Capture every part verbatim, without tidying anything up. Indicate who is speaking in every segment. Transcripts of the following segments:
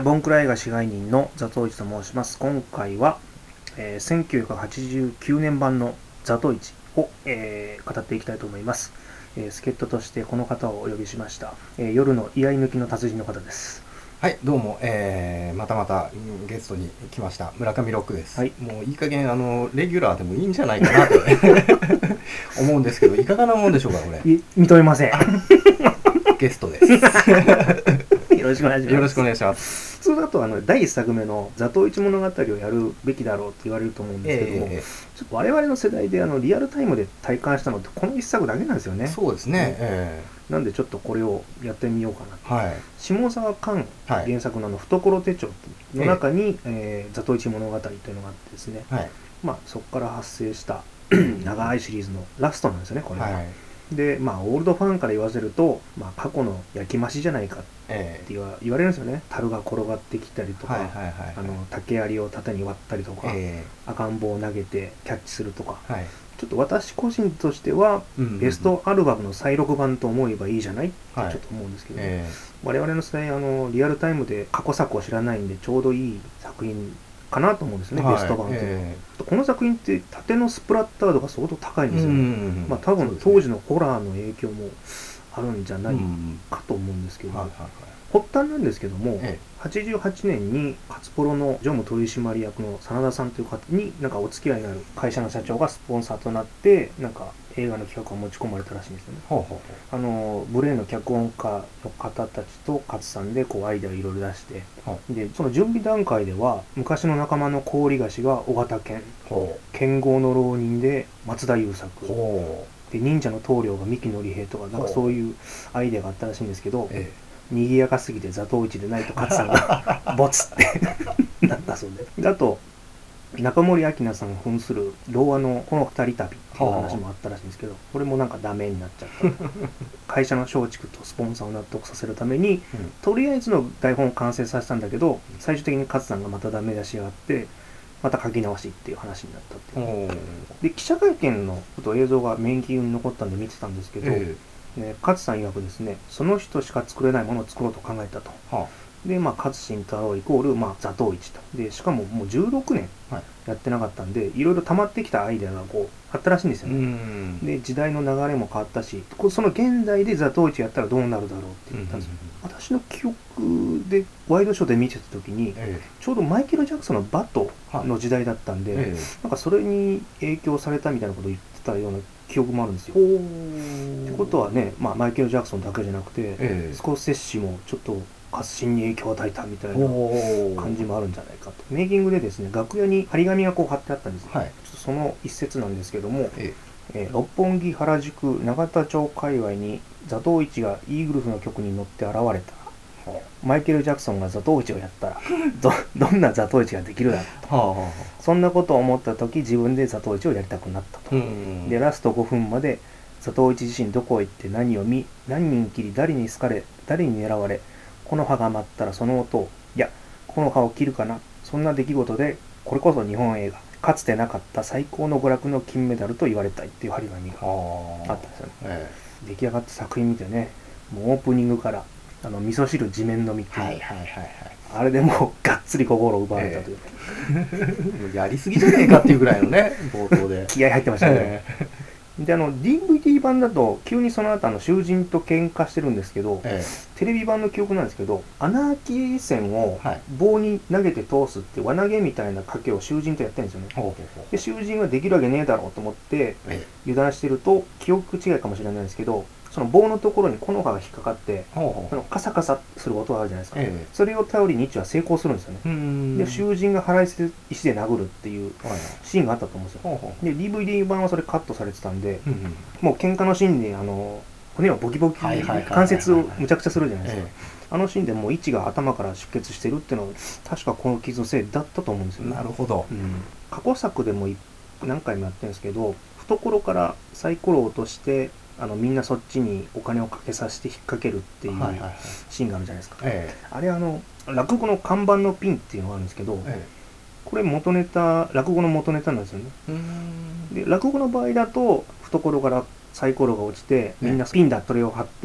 Speaker 1: ボンクラ映画支配人のザトウイチと申します。今回は、えー、せんきゅうひゃくはちじゅうきゅうねん版のザトウイチを、えー、語っていきたいと思います。えー、助っ人としてこの方をお呼びしました。えー、夜の居合抜きの達人の方です。
Speaker 2: はい、どうも、えー、またまたゲストに来ました村上ロックです。
Speaker 1: はい、
Speaker 2: もういい加減あのレギュラーでもいいんじゃないかなと思うんですけど、いかがなもんでしょうかこれ。
Speaker 1: い認めません。
Speaker 2: ゲストです。
Speaker 1: よろしくお願いします。
Speaker 2: よろしくお願いします。
Speaker 1: 普通だとあのだいいっさくめのザトウイチ物語をやるべきだろうって言われると思うんですけども、えー、ちょっと我々の世代であのリアルタイムで体感したのってこのいっさくだけなんですよね。
Speaker 2: そうですね。
Speaker 1: うん
Speaker 2: え
Speaker 1: ー、なんでちょっとこれをやってみようかなと。
Speaker 2: はい、
Speaker 1: 下沢寛原作のあの懐手帳の中に、えー、ザトウイチ物語というのがあってですね、はい、まあそこから発生した長いシリーズのラストなんですよねこれは。はい、でまあオールドファンから言わせると、まあ、過去の焼き増しじゃないかって言わ、えー、言われるんですよね。樽が転がってきたりとか、竹槍を盾に割ったりとか、えー、赤ん坊を投げてキャッチするとか、はい、ちょっと私個人としては、うんうんうん、ベストアルバムの再録版と思えばいいじゃないってちょっと思うんですけど、はいえー、我々の世代あのリアルタイムで過去作を知らないんでちょうどいい作品かなと思うんですね、はい、ベスト版というのは、えー、この作品って縦のスプラッター度が相当高いんですよね、うんうんうん、まあ多分当時のホラーの影響もあるんじゃないかと思うんですけど、うんうんはいはいはい、発端なんですけども、ええ、はちじゅうはちねんに勝プロの常務取締役の真田さんという方になんかお付き合いのある会社の社長がスポンサーとなってなんか映画の企画を持ち込まれたらしいんですよね。ほうほうほう、あのブレーンの脚本家の方たちと勝さんでこうアイデアをいろいろ出して、でその準備段階では昔の仲間の氷菓子が尾形健、剣豪の浪人で松田優作で忍者の棟梁が三木のり平とかなんかそういうアイデアがあったらしいんですけど、ええ、賑やかすぎてザトウイチでないと勝さんがボツってなったそうで、あと中森明菜さん扮する童話のこの二人旅っていう話もあったらしいんですけど、これもなんかダメになっちゃった会社の松竹とスポンサーを納得させるために、うん、とりあえずの台本を完成させたんだけど最終的に勝さんがまたダメ出しがあってまた書き直しっていう話になったっていう。で記者会見のちょっと映像がメインキーに残ったんで見てたんですけど、えーね、勝さん曰くですね、その人しか作れないものを作ろうと考えたと。はあ、でまあ勝新太郎イコール、まあ、ザトウイチと。でしかももうじゅうろくねんやってなかったんで、はい、いろいろ溜まってきたアイデアがこうあったらしいんですよね。で時代の流れも変わったし、その現代でザトウイチやったらどうなるだろうって言ったんですよ。私の記憶でワイドショーで見てた時に、ええ、ちょうどマイケル・ジャクソンのバトの時代だったんで、ええ、なんかそれに影響されたみたいなことを言ってたような記憶もあるんですよ。ってことはね、まあ、マイケル・ジャクソンだけじゃなくて、ええ、スコセッシもちょっと合心に影響を与えたみたいな感じもあるんじゃないかと。メイキングでですね、楽屋に張り紙がこう貼ってあったんですよ。はい、ちょっとその一節なんですけども、えええー、六本木、原宿、永田町界隈にザトウイチがイーグルフの曲に乗って現れた。マイケル・ジャクソンがザトウイチをやったら ど, どんなザトウイチができるだろうと、はあはあ、そんなことを思った時自分でザトウイチをやりたくなったと。でラストごふんまでザトウイチ自身どこへ行って何を見何人切り誰に好かれ誰に狙われこの葉が舞ったらその音をいやこの葉を切るかな、そんな出来事でこれこそ日本映画かつてなかった最高の娯楽の金メダルと言われたいっていう張り紙があったんですよね。ええ、出来上がった作品見てね、もうオープニングからあの味噌汁地面飲みっていう、はいはいはいはい、あれでもうがっつり心を奪われたという、
Speaker 2: えー、やりすぎじゃねえかっていうぐらいのね冒頭で
Speaker 1: 気合入ってましたね、えー、であの ディーブイディー 版だと急にその後あの囚人と喧嘩してるんですけど、えー、テレビ版の記憶なんですけどアナーキー線を棒に投げて通すって輪投げみたいな賭けを囚人とやってるんですよね、はい、で囚人はできるわけねえだろうと思って油断してると記憶違いかもしれないですけどその棒のところに木の葉が引っかかってそのカサカサする音があるじゃないですか、ええ、それを頼りに一は成功するんですよね。で囚人が腹石で殴るっていうシーンがあったと思うんですよ。で ディーブイディー 版はそれカットされてたんで、うんうん、もう喧嘩のシーンであの骨をボキボキ関節をむちゃくちゃするじゃないですか、ええ、あのシーンでもう位置が頭から出血してるっていうのは確かこの傷のせいだったと思うんですよね。
Speaker 2: なるほど、
Speaker 1: うん、過去作でも何回もやってるんですけど懐からサイコロを落としてあのみんなそっちにお金をかけさせて引っ掛けるっていうシーンがあるじゃないですか、ええ、あれあの落語の看板のピンっていうのがあるんですけど、ええ、これ元ネタ落語の元ネタなんですよね。うーんで落語の場合だと懐からサイコロが落ちてみんなピンだそれを貼って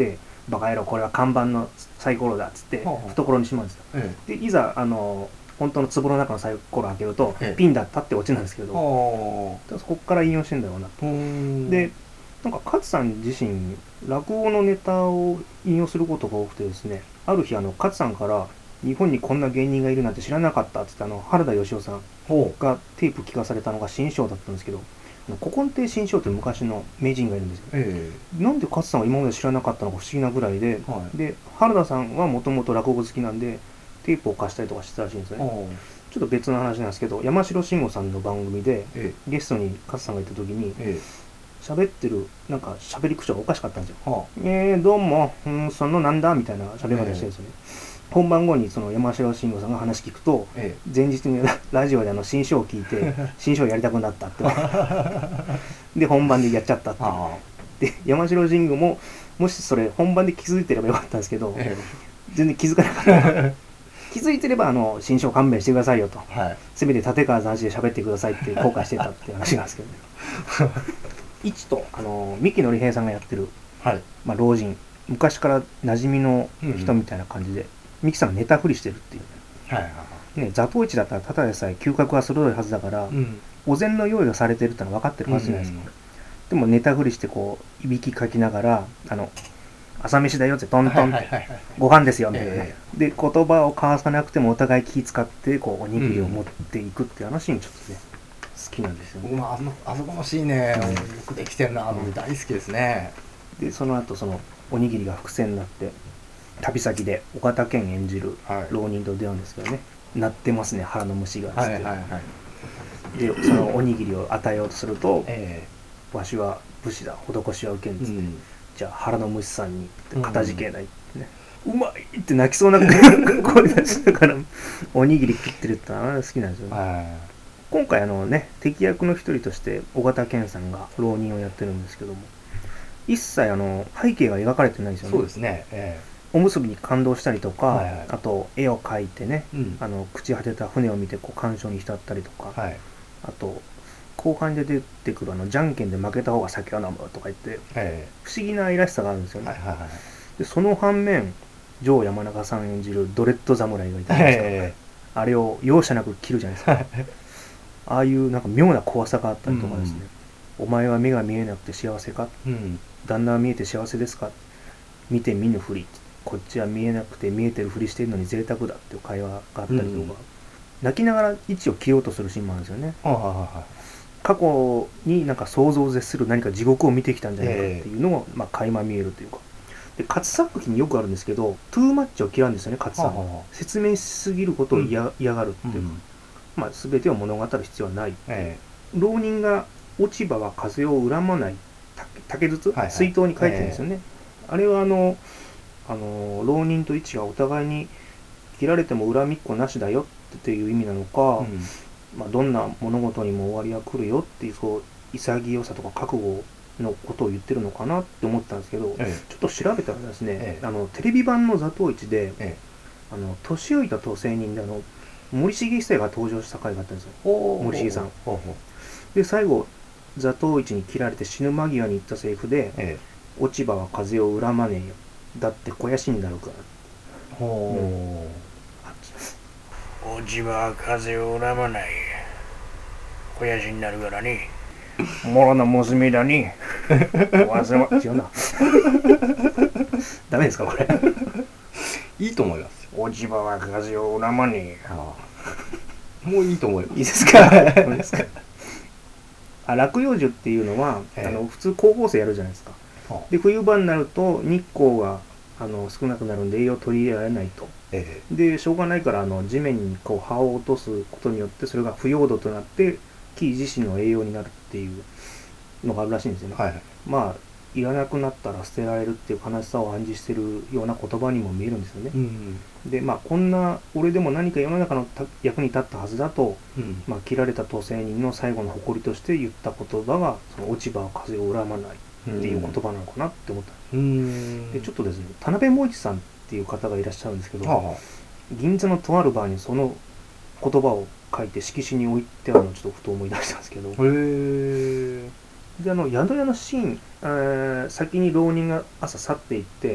Speaker 1: バカ野郎これは看板のサイコロだっつって懐にしまうんですよ、ええ、でいざあの本当の壺の中のサイコロを開けると、ええ、ピンだったってオチなんですけど、そこから引用してんだろうなと。でなんか勝さん自身落語のネタを引用することが多くてですね、ある日あの勝さんから日本にこんな芸人がいるなんて知らなかったって言って、あの原田芳雄さんがテープ聞かされたのが新章だったんですけど、古今亭新章という昔の名人がいるんですよ、えー、なんで勝さんは今まで知らなかったのか不思議なぐらいで、はい、で原田さんはもともと落語好きなんでテープを貸したりとかしてたらしいんですよね。ちょっと別の話なんですけど、山城慎吾さんの番組で、えー、ゲストに勝さんがいた時に、えー喋ってるなんか喋り口がおかしかったんですよ。はあ、えー、どうも、うん、そのなんだみたいな喋り方してるんですよね。えー、本番後にその山城慎吾さんが話聞くと、えー、前日にラジオであの新章を聞いて新章やりたくなったってで本番でやっちゃったって。はあ、で山城慎吾ももしそれ本番で気づいてればよかったんですけど、えー、全然気づかなかった気づいてればあの新章勘弁してくださいよと、はい、せめて立川談志で喋ってくださいって後悔してたっていう話なんですけどね一とあの三木のり平さんがやってる、はいまあ、老人、昔から馴染みの人みたいな感じで、うんうん、三木さんがネタ振りしてるっていう、はいはいはいね、座頭市だったらただでさえ嗅覚は鋭いはずだから、うん、お膳の用意がされてるってのは分かってるはずじゃないですか、うんうん、でもネタ振りしてこういびきかきながらあの朝飯だよってトントンって、はいはいはいはい、ご飯ですよみたいな、えー、で言葉を交わさなくてもお互い気使ってこうおにぎりを持っていくっていうあのシーンちょっとね好きなんですよね。
Speaker 2: 僕もあのあそこのシーンね、うん、よくできてるな、うん、大好きですね。
Speaker 1: でその後そのおにぎりが伏線になって旅先で岡田健演じる浪人と出会うんですけどね、鳴ってますね腹の虫がつって、はいはいはい、でそのおにぎりを与えようとすると、えー、わしは武士だ施しは受けんつって、うん、じゃあ腹の虫さんにってかたじけないってね、うん、うまいって泣きそうな声出しながらおにぎり食ってるってのは好きなんですよね。はい、今回あのね敵役の一人として尾形健さんが浪人をやってるんですけども、一切あの背景が描かれてないんですよね。
Speaker 2: そうですね、え
Speaker 1: ー、おむすびに感動したりとか、はいはい、あと絵を描いてね、うん、あの朽ち果てた船を見てこう感傷に浸ったりとか、はい、あと後半で出てくるあのじゃんけんで負けた方が酒を飲むとか言って、えー、不思議な愛らしさがあるんですよね。はいはいはい、でその反面城山中さん演じるドレッド侍がいたんですけど、えー、あれを容赦なく切るじゃないですかああいうなんか妙な怖さがあったりとかですね、うん、お前は目が見えなくて幸せか、うん、旦那は見えて幸せですか、見て見ぬふり、こっちは見えなくて見えてるふりしてるのに贅沢だっていう会話があったりとか、うん、泣きながら位置を切ろうとするシーンもあるんですよね。ああああ、過去になんか想像を絶する何か地獄を見てきたんじゃないかっていうのを、えー、まあ垣間見えるというか、で勝作品によくあるんですけどトゥーマッチを嫌うんですよね勝さんは。説明しすぎることを嫌、うん、嫌がるっていうか、うんまあ、全てを物語る必要はない、えー、浪人が落ち葉は風を恨まない竹筒、はいはい、水筒に書いてるんですよね、えー、あれはあのあの浪人と一がお互いに切られても恨みっこなしだよっていう意味なのか、うんまあ、どんな物事にも終わりは来るよっていうそう潔さとか覚悟のことを言ってるのかなって思ったんですけど、ええ、ちょっと調べたらですね、ええ、あのテレビ版の座頭市で、ええ、あの年老いた都政人であの森重久彌が登場した回があったんですよ。森重さんで最後座頭市に切られて死ぬ間際に言ったセリフで、ええ、落ち葉は風を恨まねえよ、だって肥やしになるから。ほ
Speaker 3: う、うん、落ち葉は風を恨まない肥やしになるからね。もろの娘だにわざわ
Speaker 1: 違うなダメですかこれ
Speaker 2: いいと思います。
Speaker 3: 落ち葉は風を恨まねえ。あ
Speaker 2: あもういいと思います。
Speaker 1: いいですかあ落葉樹っていうのは、えー、あの普通光合成やるじゃないですか。で冬場になると日光があの少なくなるんで栄養を取り入れられないと、えー、でしょうがないからあの地面にこう葉を落とすことによってそれが腐葉土となって木自身の栄養になるっていうのがあるらしいんですよね、はいはい、まあいらなくなったら捨てられるっていう悲しさを暗示してるような言葉にも見えるんですよね、うんうん、でまあこんな俺でも何か世の中の役に立ったはずだと、うんまあ、切られた都政人の最後の誇りとして言った言葉がその落ち葉は風を恨まないっていう言葉なのかなって思ったんです、うん、でちょっとですね田辺萌一さんっていう方がいらっしゃるんですけど、はあ、銀座のとあるバーにその言葉を書いて色紙に置いてあるのをちょっとふと思い出したんですけど、へーであの宿屋のシーン、えー、先に浪人が朝去っていって、はい、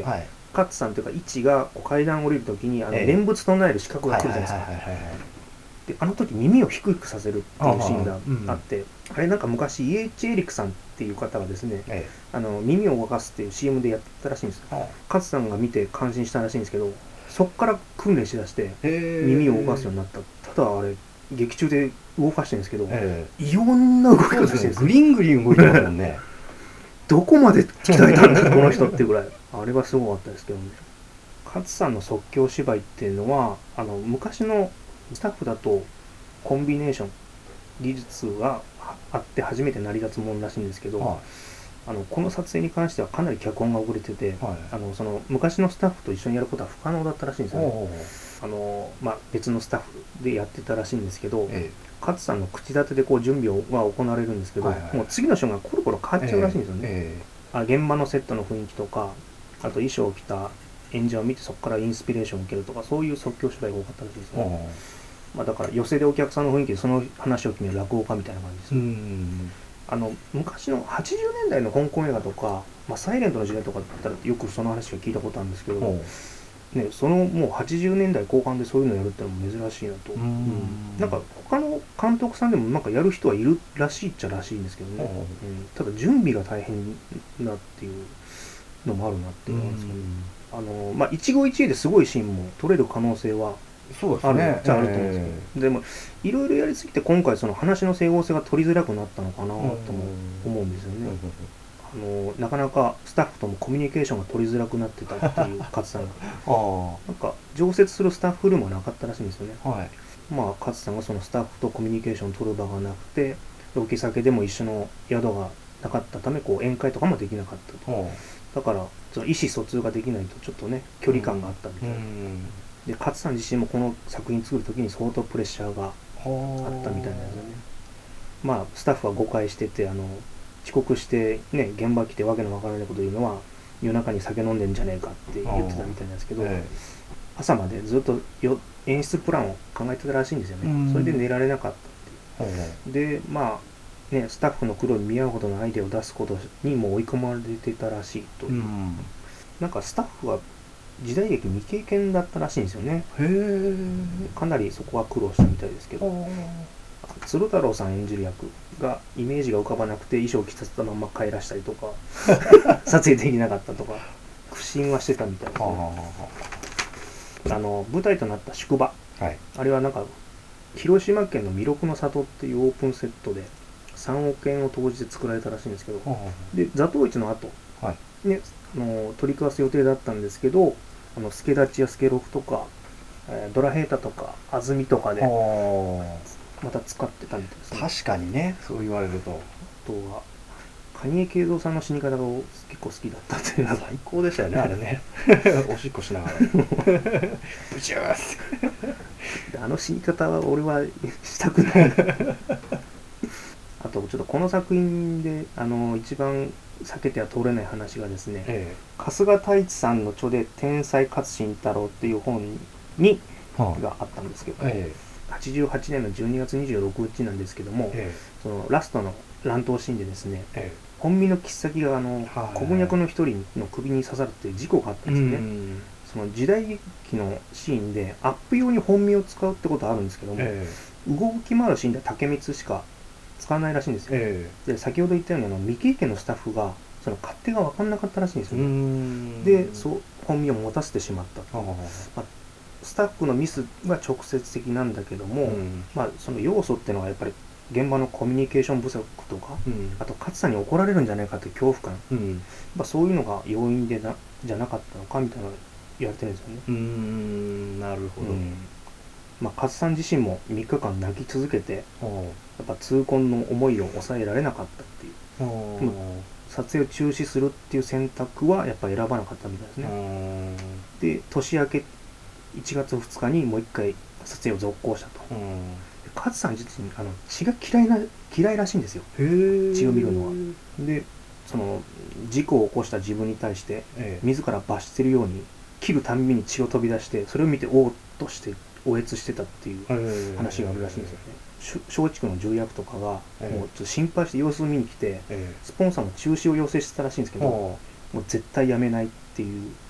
Speaker 1: 勝さんというか一がこう階段を降りるときにあの念仏唱える資格が来るじゃないですか。であの時耳を低くさせるっていうシーンがあって、あれなんか昔イエイチエリックさんっていう方がですね、ええ、あの耳を動かすっていう シーエム でやってたらしいんですよ。勝さんが見て感心したらしいんですけど、そっから訓練しだして耳を動かすようになった。ただあれ劇中で動かしてるんですけど、ええ、いろんな動き方してるんですよ。
Speaker 2: グリングリン動いてますもんね。
Speaker 1: どこまで鍛えたんだこの人っていうぐらいあれはすごかったですけどね。勝さんの即興芝居っていうのはあの昔のスタッフだとコンビネーション技術があって初めて成り立つものらしいんですけど、はい、あのこの撮影に関してはかなり脚本が遅れてて、はい、あのその昔のスタッフと一緒にやることは不可能だったらしいんですよね。あの、まあ、別のスタッフでやってたらしいんですけど、ええ、勝さんの口立てでこう準備が行われるんですけど、はいはい、もう次の瞬間コロコロ変わっちゃうらしいんですよね。ええ、あ現場のセットの雰囲気とか、あと衣装を着た演者を見てそこからインスピレーションを受けるとか、そういう即興芝居が多かったらしいですね。まあ、だから寄席でお客さんの雰囲気でその話を決める落語家みたいな感じです。うん、あの昔のはちじゅうねんだいの香港映画とか、まあ、サイレントの時代とかだったらよくその話が聞いたことあるんですけど、ね、そのもうはちじゅうねんだいこう半でそういうのをやるってのも珍しいなと。うん、なんか他の監督さんでもなんかやる人はいるらしいっちゃらしいんですけどね、うん、ただ準備が大変だっていうのもあるなって思うんですけど、あのまあ一期一会ですごいシーンも撮れる可能性は
Speaker 2: そうですね、
Speaker 1: あるじゃあると思うんですけど、えー、でもいろいろやりすぎて今回その話の整合性が取りづらくなったのかなとも思うんですよね。あのなかなかスタッフともコミュニケーションが取りづらくなってたっていう勝さんがあなんか常設するスタッフルームはなかったらしいんですよね。はい、まあ勝さんがそのスタッフとコミュニケーションを取る場がなくて、ロケ先でも一緒の宿がなかったためこう宴会とかもできなかったと。だからその意思疎通ができないとちょっとね距離感があったみたいな。うんで勝さん自身もこの作品作るときに相当プレッシャーがあったみたいなんですよね。まあスタッフは誤解してて、あの遅刻してね現場来てわけのわからないこと言うのは夜中に酒飲んでんじゃねえかって言ってたみたいなんですけど、ええ、朝までずっとよ演出プランを考えてたらしいんですよね。それで寝られなかったっていう。でまあねスタッフの苦労に見合うほどのアイデアを出すことにも追い込まれてたらしいという。なんかスタッフは時代劇未経験だったらしいんですよね。へー。かなりそこは苦労したみたいですけど、鶴太郎さん演じる役がイメージが浮かばなくて衣装を着させたまま帰らしたりとか撮影できなかったとか苦心はしてたみたいですね。あの舞台となった宿場、はい、あれはなんか広島県の弥勒の里っていうオープンセットでさんおくえんを投じて作られたらしいんですけど、で座頭市の後、はい、ね、あの取り交わす予定だったんですけど、あの助立ちや助六とか、えー、ドラヘータとか安住とかでまた使ってたみたいですね。
Speaker 2: 確かにね、そう言われると。
Speaker 1: あとは蟹江慶三さんの死に方が結構好きだったっていうのが
Speaker 2: 最高でしたよねあれねおしっこしながらブチューって
Speaker 1: あの死に方は俺はしたくないあとちょっとこの作品であの一番避けては通れない話がですね、ええ、春日太一さんの著で「天才勝新太郎」っていう本に、はあ、があったんですけど、ええ、はちじゅうはちねんのじゅうにがつにじゅうろくにちなんですけども、ええ、そのラストの乱闘シーンでですね、ええ、本身の切っ先があの古文役の一人の首に刺さるっていう事故があったんですね。その時代劇のシーンでアップ用に本身を使うってことはあるんですけども、ええ、動き回るシーンでは竹光しか使わないらしいんですよ。えー、で先ほど言ったようにあの未経験のスタッフがその勝手が分かんなかったらしいんですよね。でそう本身を持たせてしまったと、まあ、スタッフのミスは直接的なんだけども、まあ、その要素っていうのはやっぱり現場のコミュニケーション不足とか、うん、あと勝さんに怒られるんじゃないかという恐怖感、うん、まあ、そういうのが要因でなじゃなかったのかみたいなのが言われてるんですよね。
Speaker 2: うーんなるほど、うん、
Speaker 1: まあ、勝さん自身もみっかかん泣き続けてやっぱ痛恨の思いを抑えられなかったっていう、でも撮影を中止するっていう選択はやっぱ選ばなかったみたいですね。で年明けいちがつふつかにもう一回撮影を続行したと。勝さん自身あの血が嫌いな嫌いらしいんですよ、血を見るのは。でその事故を起こした自分に対して自ら罰してるように切るたんびに血を飛び出してそれを見ておーっとしておえつしてたっていう話があるらしいんですよね。松竹の重役とかがもうちょっと心配して様子を見に来てスポンサーの中止を要請してたらしいんですけど、もう絶対やめないっていう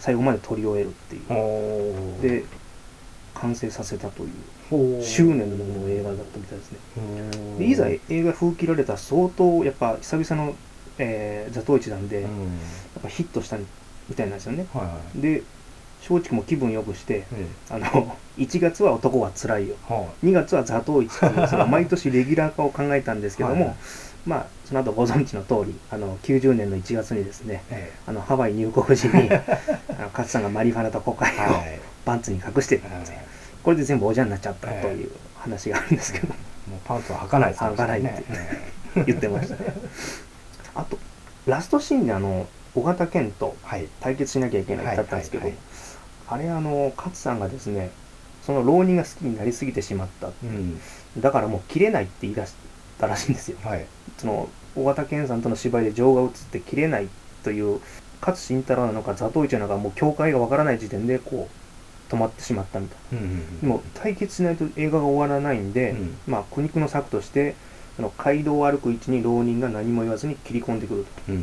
Speaker 1: 最後まで撮り終えるっていうで完成させたという執念の映画だったみたいですね。でいざ映画風切られた相当やっぱ久々の、えー、座頭市なんでやっぱヒットしたみたいなんですよね。はいはい、で松竹も気分よくして、うん、あのいちがつは男はつらいよ、はあ、にがつは座頭市っていうその毎年レギュラー化を考えたんですけども、はい、まあその後ご存知の通りあのきゅうじゅうねんのいちがつにですね、ええ、あのハワイ入国時にあの勝さんがマリファナとコカインをパンツに隠してるんですよ、はい、これで全部おじゃになっちゃったという話があるんですけど、も
Speaker 2: うパンツは履かないですね、
Speaker 1: 履かないって言ってましたね。あとラストシーンであの尾形健と対決しなきゃいけないだったんですけど、あれあの勝さんがですねその浪人が好きになりすぎてしまった、うん、だからもう切れないって言い出したらしいんですよ、はい、その尾形健さんとの芝居で情が移って切れないという勝慎太郎なのか座頭市なのかもう境界がわからない時点でこう止まってしまったみたいな、うんうんうん、でも対決しないと映画が終わらないんで、うん、まあ苦肉の策としてその街道を歩く位置に浪人が何も言わずに切り込んでくると、うん、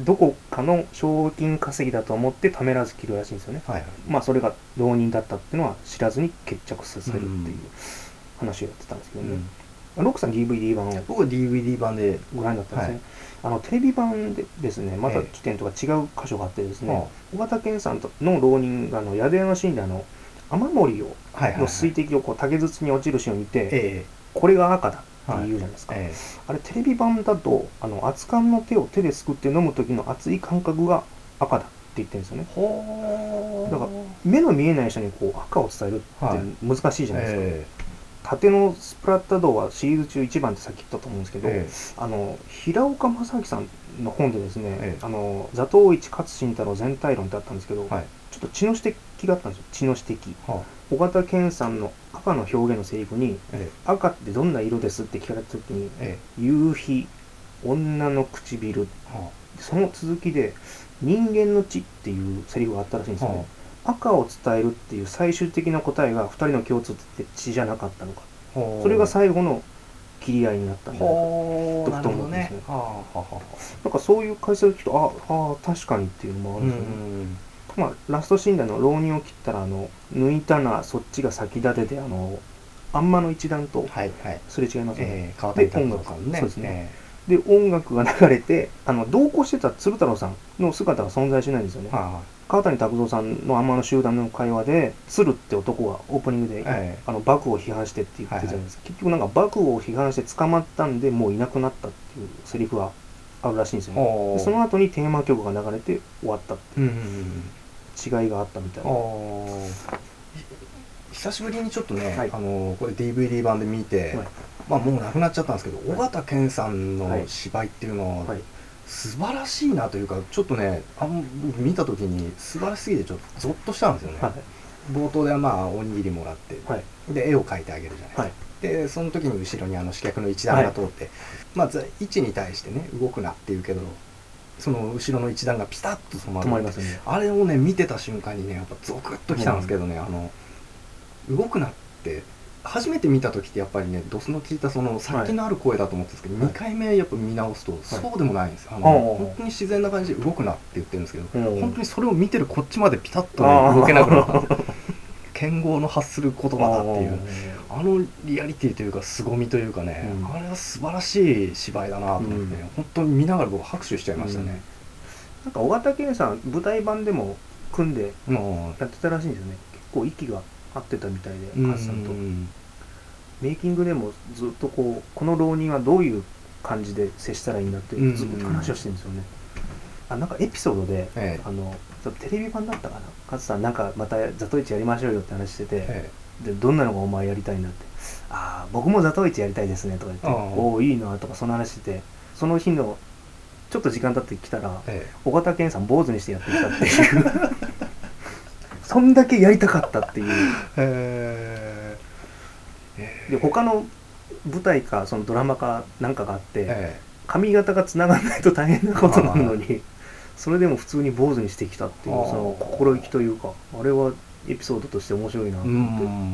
Speaker 1: どこかの賞金稼ぎだと思ってためらず切るらしいんですよね、はいはい、まあそれが浪人だったっていうのは知らずに決着させるっていう話をやってたんですけどね、うん、ロックさん ディーブイディー 版を
Speaker 2: 僕は ディーブイディー 版で
Speaker 1: ご覧になったんですね、はい、あのテレビ版でですねまた起点とか違う箇所があってですね、尾形健さんの浪人があの宿屋のシーンであの雨漏りを、はいはいはい、の水滴をこう竹筒に落ちるシーンを見て、えー、これが赤だって言うじゃないですか、はいえー、あれテレビ版だとあの熱燗の手を手ですくって飲む時の熱い感覚が赤だって言ってるんですよね。だから目の見えない人にこう赤を伝えるって難しいじゃないですか、はいえー、縦のスプラッタ道はシリーズ中いちばんってさっき言ったと思うんですけど、えー、あの平岡正明さんの本でですね、えー、あの座頭市勝慎太郎全体論ってあったんですけど、はい、ちょっと血の指摘があったんですよ。血の指摘、はあ尾形健さんの赤の表現のセリフに、ええ、赤ってどんな色ですって聞かれた時に、ええ、夕日、女の唇、はあ、その続きで人間の血っていうセリフがあったらしいんですよね、はあ、赤を伝えるっていう最終的な答えがふたりの共通って血じゃなかったのか、はあ、それが最後の切り合いになったんじゃないかとふと思うんですね。なんかそういう解説を聞くとああ確かにっていうのもあるんですよね。まあ、ラストシーンであの浪人を切ったらあの抜いたなそっちが先立ててあのあんまの一団とすれ違いますよね、はいはい、で音楽、ね、そうですね、えー、で音楽が流れてあの同行してた鶴太郎さんの姿が存在しないんですよね、はあ、川谷拓三さんのあんまの集団の会話で鶴って男がオープニングで、えー、あの幕府を批判してって言ってたじゃないですか、はいはい、結局なんか幕府を批判して捕まったんでもういなくなったっていうセリフがあるらしいんですよね。でその後にテーマ曲が流れて終わったっていう、うんうんうん、違いがあったみたいな。
Speaker 2: 久しぶりにちょっとね、はい、あのこれ ディーブイディー 版で見て、はい、まあもうなくなっちゃったんですけど、尾形健さんの芝居っていうのは、はい、素晴らしいなというか、ちょっとねあの見た時に素晴らしすぎてちょっとゾッとしたんですよね、はい、冒頭ではまあおにぎりもらって、はい、で絵を描いてあげるじゃないですか、はい、でその時に後ろにあの刺客の一団が通って、はい、まあ位置に対してね動くなっていうけどその後ろの一団がピタッと止まる、止まりますよね、あれをね見てた瞬間にねやっぱゾクッときたんですけどね、うん、あの動くなって初めて見た時ってやっぱりねドスの効いたその殺気のある声だと思ってたんですけど、はい、にかいめやっぱ見直すとそうでもないんです、はい、あの本当に自然な感じで動くなって言ってるんですけど、うん、本当にそれを見てるこっちまでピタッと、ね、動けなくなった剣豪の発する言葉だっていうあのリアリティというか凄みというかね、うん、あれは素晴らしい芝居だなと思って、ね、うん、本当に見ながら僕拍手しちゃいましたね、うん、
Speaker 1: なんか尾形健さん舞台版でも組んでやってたらしいんですよね、結構息が合ってたみたいで勝さんと、うん、メイキングでもずっとこうこの浪人はどういう感じで接したらいいんだってずっと話をしてるんですよね、あなんかエピソードで、ええ、あのテレビ版だったかな、勝さんなんかまた座頭市やりましょうよって話してて、ええ、でどんなのがお前やりたいんだって、ああ僕も座頭市やりたいですねとか言って、おおいいなとかその話してて、その日のちょっと時間経ってきたら、ええ、尾形健さん坊主にしてやってきたっていうそんだけやりたかったっていう、えー、で他の舞台かそのドラマかなんかがあって、えー、髪型がつながらないと大変なことなのにそれでも普通に坊主にしてきたっていうその心意気というか、あれはエピソードとして面白いなと思って、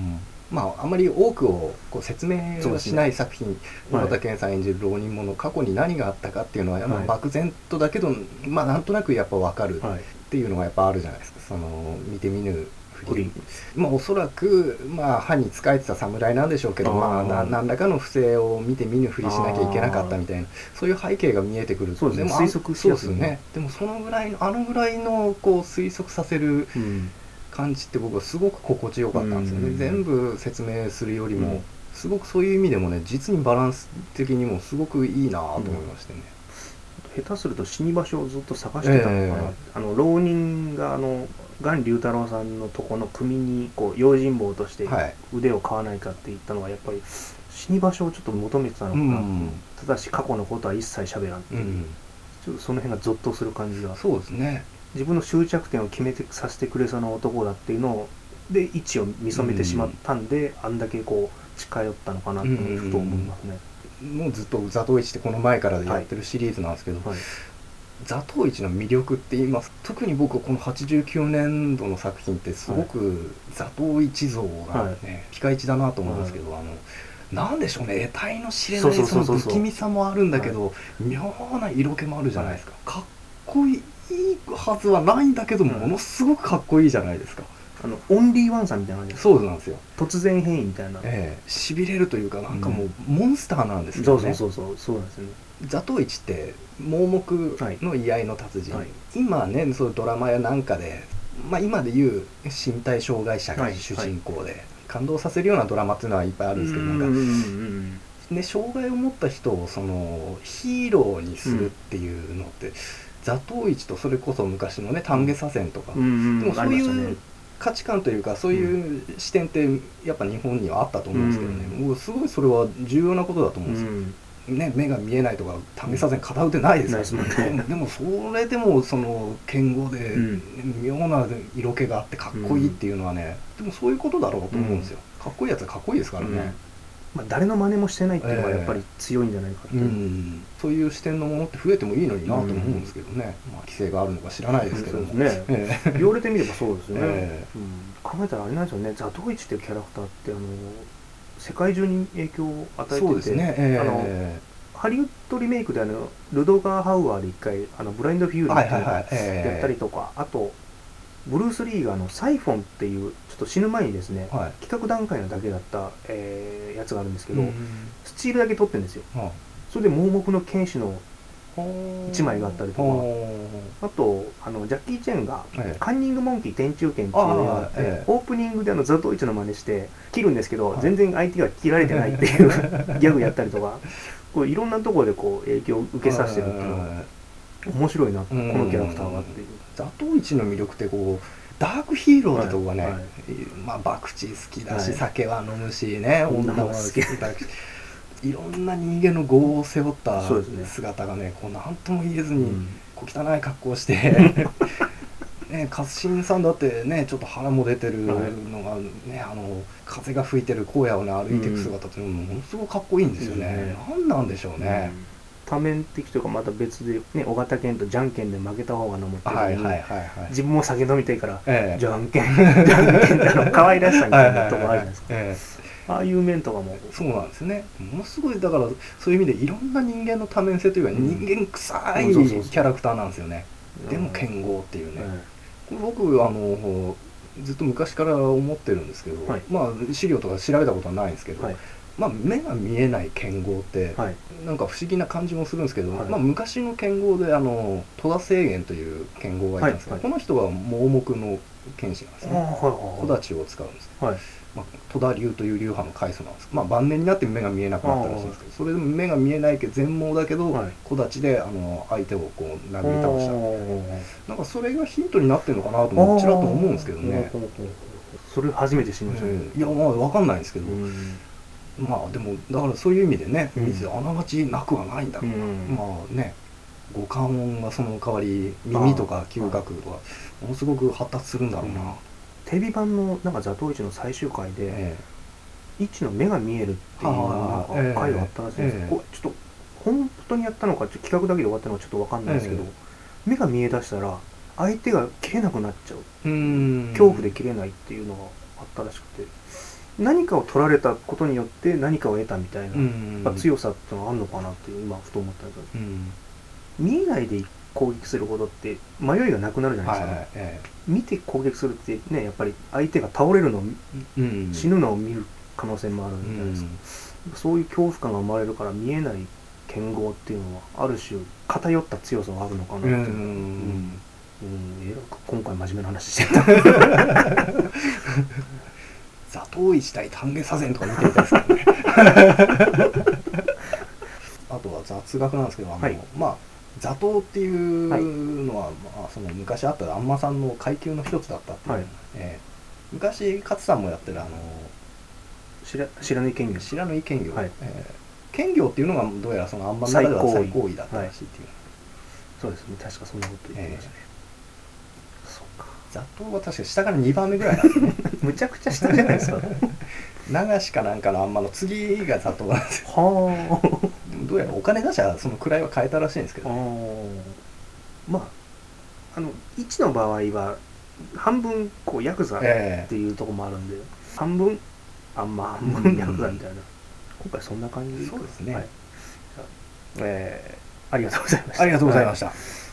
Speaker 2: まああまり多くをこう説明をしない作品、緒方健さん演じる浪人者、過去に何があったかっていうのは、はい、漠然とだけど、まあなんとなくやっぱ分かるっていうのがやっぱあるじゃないですか。その見て見ぬふり、まあおそらくまあ藩に仕えてた侍なんでしょうけど、まあな何らかの不正を見て見ぬふりしなきゃいけなかったみたいな、そういう背景が見えてくる。
Speaker 1: そうですね、推測しやすいね。
Speaker 2: でもそのぐらいのあのぐらいのこう推測させる、うん感じって僕はすごく心地よかったんですよね、うん、全部説明するよりも、うん、すごくそういう意味でもね実にバランス的にもすごくいいなと思いましてね、
Speaker 1: うん、下手すると死に場所をずっと探してたのかな、えー、あの浪人があの巌龍太郎さんのとこの組にこう用心棒として腕を買わないかって言ったのはやっぱり死に場所をちょっと求めてたのかな、うん、ただし過去のことは一切喋らんっていう、うん、ちょっとその辺がゾッとする感じが。
Speaker 2: そうですね、
Speaker 1: 自分の終着点を決めてさせてくれそうな男だっていうのをで位置を見初めてしまったんで、うん、あんだけこう近寄ったのかなとふと思いますね、
Speaker 2: うん、もうずっと座頭市ってこの前からやってるシリーズなんですけど、はいはい、座頭市の魅力って言います。特に僕はこのはちじゅうきゅうねんどの作品ってすごく座頭市像がね、はい、ピカイチだなと思うんですけど、はい、あのなんでしょうね、得体の知れないその不気味さもあるんだけど、はい、妙な色気もあるじゃないですか、はい、かっこいいいいはずはないんだけど、うん、ものすごくかっこいいじゃないですか。
Speaker 1: あのオンリーワンさんみたいな感じですか。
Speaker 2: そうなんですよ。
Speaker 1: 突然変異みたいな、
Speaker 2: ええ、しびれるというかなんかもうモンスターなんですよね、
Speaker 1: うん、そうそうそうそうそうなんですよね。
Speaker 2: 座頭市って盲目の居合の達人、はい、今ねそういうドラマやなんかで、まあ、今でいう身体障害者が主人公で、はいはい、感動させるようなドラマっていうのはいっぱいあるんですけど、なんか、うんうんうんね、障害を持った人をそのヒーローにするっていうのって、うん、座頭市とそれこそ昔のね丹下左遷とか、うんうん、でもそういう価値観というかそういう視点ってやっぱ日本にはあったと思うんですけどね、うん、もうすごいそれは重要なことだと思うんですよ、うんね、目が見えないとか丹下左遷片腕ないですからね、でもそれでもその剣豪で、うん、妙な色気があってかっこいいっていうのはね、でもそういうことだろうと思うんですよ、うん、かっこいいやつはかっこいいですからね、うん
Speaker 1: まあ、誰の真似もしてないっていうのがやっぱり強いんじゃないかっていう、えーうん、
Speaker 2: そういう視点のものって増えてもいいのになと思うんですけどね、うんまあ、規制があるのか知らないですけども、
Speaker 1: そうですね、えー、言われてみればそうですね、えーうん、考えたらあれなんですよね、座頭市っていうキャラクターってあの世界中に影響を与えてて、
Speaker 2: そうですね、えー、
Speaker 1: あのハリウッドリメイクであのルドガー・ハウアーで一回あのブラインド・フューリーっていうのをやったりとか、はいはいはいえー、あとブルース・リーがあのサイフォンっていうちょっと死ぬ前にですね、はい、企画段階のだけだった、えー、やつがあるんですけど、スチールだけ撮ってるんですよ、はあ、それで盲目の剣士のいちまいがあったりとか、あとあのジャッキー・チェンが、ええ、カンニング・モンキー天中剣っていうのがあって、ええ、オープニングであの座頭市の真似して切るんですけど、はい、全然相手が切られてないっていうギャグやったりとかこういろんなところでこう影響を受けさせてるっていうのは面白いな、このキャラクターがっていう。
Speaker 2: 座頭市の魅力ってこうダークヒーローってとこがね、はいはい、まあ博打好きだし、はい、酒は飲むしね、女も好きだしいろんな人間の業を背負った姿がね、こう何とも言えずにこう汚い格好をしてね、家臣さんだってねちょっと腹も出てるのがね、はい、あの風が吹いてる荒野をね歩いていく姿っていうのもものすごくかっこいいんですよね、ね、何なんでしょうね、うん
Speaker 1: 多面的というかまた別でね、緒方健とじゃんけんで負けた方が飲むっていうのに、はいはいはいはい、自分も酒飲みたいから、ええ、じゃんけんじゃんけんってあの可愛らしさみたいなところあるじゃないですか、ええ、ああいう面とかも
Speaker 2: そうなんですね。ものすごいだからそういう意味でいろんな人間の多面性というか、うん、人間臭いキャラクターなんですよね、うん、でも剣豪っていうね、うん、僕あのずっと昔から思ってるんですけど、はい、まあ資料とか調べたことはないんですけど、はいまあ、目が見えない剣豪って、はい、なんか不思議な感じもするんですけど、はいまあ、昔の剣豪であの戸田清源という剣豪がいたんですけど、はいはい、この人は盲目の剣士なんですね、はいはい、小太刀を使うんです、はいまあ、戸田流という流派の開祖なんです、まあ、晩年になって目が見えなくなったらしいんですけど、それでも目が見えないけど全盲だけど、はい、小太刀であの相手をこう殴り倒した、なんかそれがヒントになってるのかなともちらっと思うんですけどね。
Speaker 1: それ初めて知りましたね、
Speaker 2: うん、いやまあ分かんないんですけど、うんまあでもだからそういう意味でね、水あながちなくはないんだろうな、うん、まあね五感音がその代わり耳とか嗅覚とかものすごく発達するんだろうな、うん、
Speaker 1: テレビ版のなんか座頭市の最終回で、ええ、一の目が見えるっていうなんか回があったらしいんですけど、ええ、これちょっと本当にやったのか企画だけで終わったのかちょっと分かんないですけど、ええ、目が見えだしたら相手が切れなくなっちゃう、うん恐怖で切れないっていうのがあったらしくて、 何かを取られたことによって何かを得たみたいな、やっぱ強さってのがあるのかなって今ふと思ったんだけど、うん、見えないで攻撃することって迷いがなくなるじゃないですか、はいはいえー、見て攻撃するってね、やっぱり相手が倒れるのを、うん、死ぬのを見る可能性もあるじゃないですか、うん、そういう恐怖感が生まれるから見えない剣豪っていうのはある種偏った強さがあるのかなっていう、うんうんうんえらく今回真面目な話してた
Speaker 2: 座頭市対丹下左遷とか見てみたいですからねあとは雑学なんですけど、あの、はい、まあ座頭っていうのは、はいまあ、その昔あったあんまさんの階級の一つだったっていう、はいえー、昔勝さんもやってるあの
Speaker 1: 白縫剣業
Speaker 2: 白縫剣業、はいえー、剣業っていうのがどうやらそのあんまの中では最高位だったらしいっていう、はい、
Speaker 1: そうですね、確かそんなこと言ってましたね、えー
Speaker 2: 座頭は確か下からにばんめぐらいなんですね
Speaker 1: むちゃくちゃ下じゃないですか
Speaker 2: 流しかなんかのあんまの次が座頭なんですよはあでもどうやらお金出しゃその位は変えたらしいんですけど、ね、
Speaker 1: まああのいちの場合は半分こうヤクザっていうところもあるんで、えー、半分あんま半分ヤクザみたいな、うん、今回そんな感じ
Speaker 2: そうですね、はい
Speaker 1: えー、ありがとうございました
Speaker 2: ありがとうございました、はい